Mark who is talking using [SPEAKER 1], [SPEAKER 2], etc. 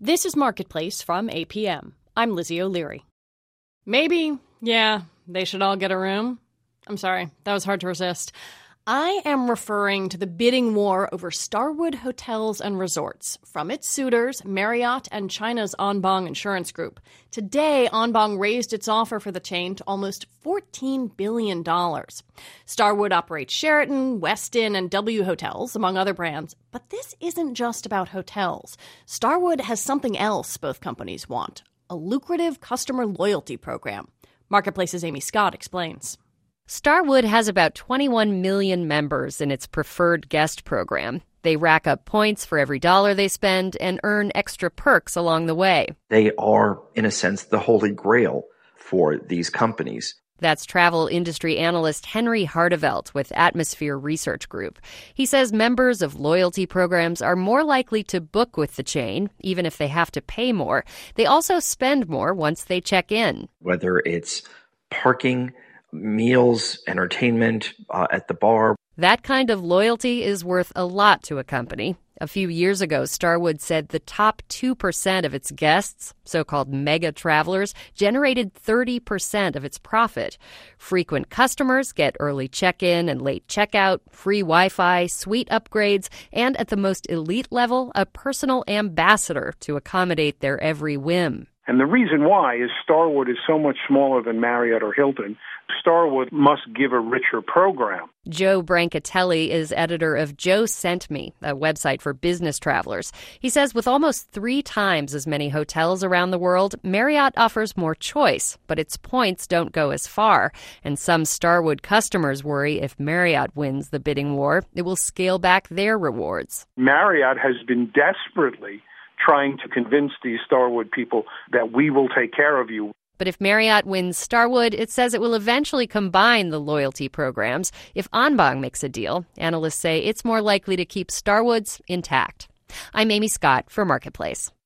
[SPEAKER 1] This is Marketplace from APM. I'm Lizzie O'Leary. Maybe, yeah, they should all get a room. I'm sorry, that was hard to resist. I am referring to the bidding war over Starwood Hotels and Resorts, from its suitors, Marriott and China's Anbang Insurance Group. Today, Anbang raised its offer for the chain to almost $14 billion. Starwood operates Sheraton, Westin, and W Hotels, among other brands. But this isn't just about hotels. Starwood has something else both companies want: a lucrative customer loyalty program. Marketplace's Amy Scott explains.
[SPEAKER 2] Starwood has about 21 million members in its preferred guest program. They rack up points for every dollar they spend and earn extra perks along the way.
[SPEAKER 3] They are, in a sense, the holy grail for these companies.
[SPEAKER 2] That's travel industry analyst Henry Hardevelt with Atmosphere Research Group. He says members of loyalty programs are more likely to book with the chain, even if they have to pay more. They also spend more once they check in.
[SPEAKER 3] Whether it's parking, meals, entertainment at the bar.
[SPEAKER 2] That kind of loyalty is worth a lot to a company. A few years ago, Starwood said the top 2% of its guests, so-called mega travelers, generated 30% of its profit. Frequent customers get early check-in and late checkout, free Wi-Fi, suite upgrades, and at the most elite level, a personal ambassador to accommodate their every whim.
[SPEAKER 4] And the reason why is Starwood is so much smaller than Marriott or Hilton. Starwood must give a richer program.
[SPEAKER 2] Joe Brancatelli is editor of Joe Sent Me, a website for business travelers. He says with almost 3 times as many hotels around the world, Marriott offers more choice, but its points don't go as far. And some Starwood customers worry if Marriott wins the bidding war, it will scale back their rewards.
[SPEAKER 4] Marriott has been desperately trying to convince these Starwood people that we will take care of you.
[SPEAKER 2] But if Marriott wins Starwood, it says it will eventually combine the loyalty programs. If Anbang makes a deal, analysts say it's more likely to keep Starwood's intact. I'm Amy Scott for Marketplace.